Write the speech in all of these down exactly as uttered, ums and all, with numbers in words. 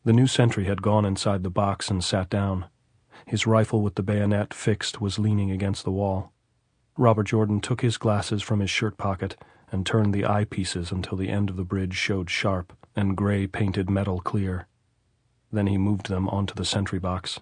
The new sentry had gone inside the box and sat down. His rifle with the bayonet fixed was leaning against the wall. Robert Jordan took his glasses from his shirt pocket and turned the eyepieces until the end of the bridge showed sharp and gray painted metal clear. Then he moved them onto the sentry box.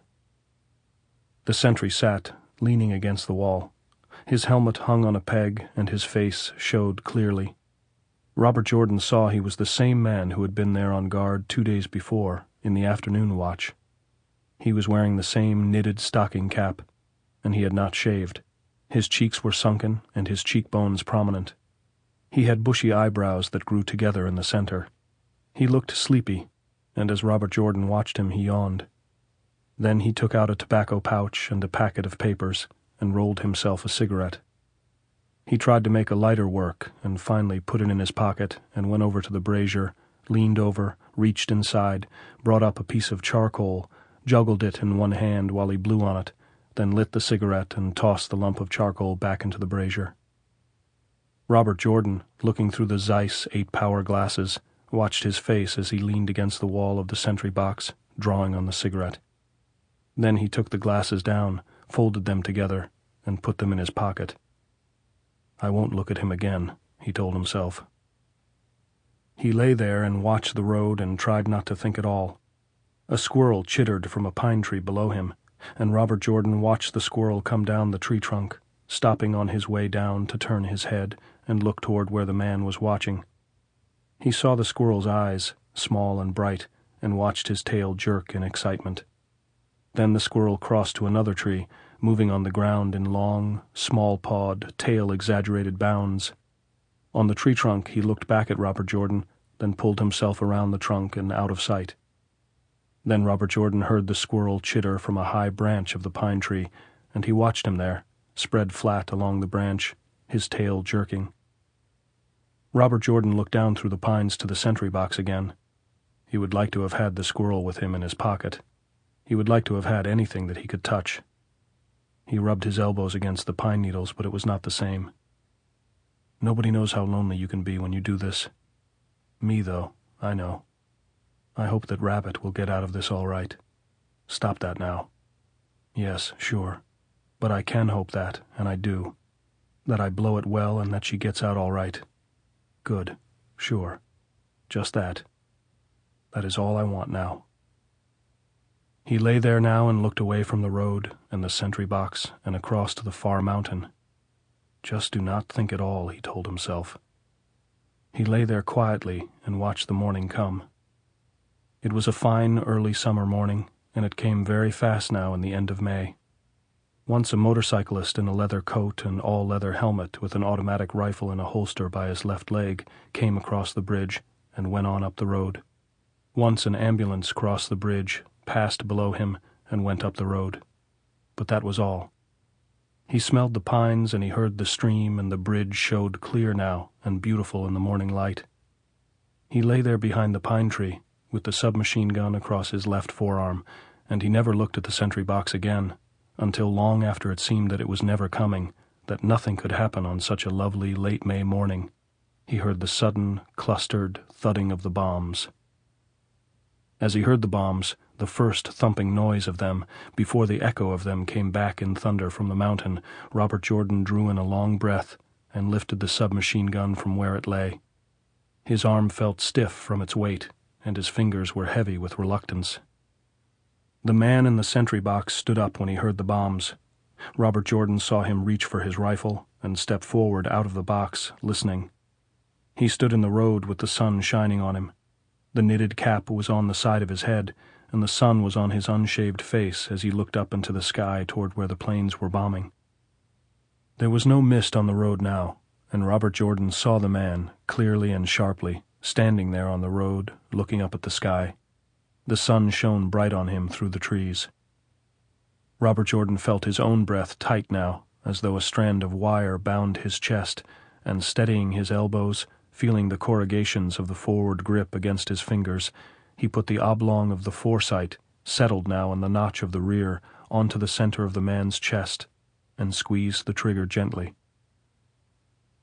The sentry sat, leaning against the wall. His helmet hung on a peg and his face showed clearly. Robert Jordan saw he was the same man who had been there on guard two days before, in the afternoon watch. He was wearing the same knitted stocking cap, and he had not shaved. His cheeks were sunken and his cheekbones prominent. He had bushy eyebrows that grew together in the center. He looked sleepy, and as Robert Jordan watched him, he yawned. Then he took out a tobacco pouch and a packet of papers and rolled himself a cigarette. He tried to make a lighter work and finally put it in his pocket and went over to the brazier, leaned over, reached inside, brought up a piece of charcoal, juggled it in one hand while he blew on it, then lit the cigarette and tossed the lump of charcoal back into the brazier. Robert Jordan, looking through the Zeiss eight-power glasses, watched his face as he leaned against the wall of the sentry box, drawing on the cigarette. Then he took the glasses down, folded them together, and put them in his pocket. "I won't look at him again," he told himself. He lay there and watched the road and tried not to think at all. A squirrel chittered from a pine tree below him, and Robert Jordan watched the squirrel come down the tree trunk, stopping on his way down to turn his head and look toward where the man was watching. He saw the squirrel's eyes, small and bright, and watched his tail jerk in excitement. Then the squirrel crossed to another tree, moving on the ground in long, small-pawed, tail-exaggerated bounds. On the tree trunk he looked back at Robert Jordan, then pulled himself around the trunk and out of sight. Then Robert Jordan heard the squirrel chitter from a high branch of the pine tree, and he watched him there, spread flat along the branch, his tail jerking. Robert Jordan looked down through the pines to the sentry box again. He would like to have had the squirrel with him in his pocket. He would like to have had anything that he could touch. He rubbed his elbows against the pine needles, but it was not the same. Nobody knows how lonely you can be when you do this. Me, though, I know. I hope that Rabbit will get out of this all right. Stop that now. Yes, sure. But I can hope that, and I do. That I blow it well and that she gets out all right. Good. Sure. Just that. That is all I want now. He lay there now and looked away from the road and the sentry box and across to the far mountain. Just do not think at all, he told himself. He lay there quietly and watched the morning come. It was a fine early summer morning, and it came very fast now in the end of May. Once a motorcyclist in a leather coat and all-leather helmet with an automatic rifle in a holster by his left leg came across the bridge and went on up the road. Once an ambulance crossed the bridge, passed below him, and went up the road. But that was all. He smelled the pines and he heard the stream, and the bridge showed clear now and beautiful in the morning light. He lay there behind the pine tree, with the submachine gun across his left forearm, and he never looked at the sentry box again, until long after it seemed that it was never coming, that nothing could happen on such a lovely late May morning. He heard the sudden, clustered thudding of the bombs. As he heard the bombs, the first thumping noise of them, before the echo of them came back in thunder from the mountain, Robert Jordan drew in a long breath and lifted the submachine gun from where it lay. His arm felt stiff from its weight, and his fingers were heavy with reluctance. The man in the sentry box stood up when he heard the bombs. Robert Jordan saw him reach for his rifle and step forward out of the box, listening. He stood in the road with the sun shining on him. The knitted cap was on the side of his head, and the sun was on his unshaved face as he looked up into the sky toward where the planes were bombing. There was no mist on the road now, and Robert Jordan saw the man, clearly and sharply, standing there on the road, looking up at the sky. The sun shone bright on him through the trees. Robert Jordan felt his own breath tight now, as though a strand of wire bound his chest, and steadying his elbows, feeling the corrugations of the forward grip against his fingers, he put the oblong of the foresight, settled now in the notch of the rear, onto the center of the man's chest, and squeezed the trigger gently.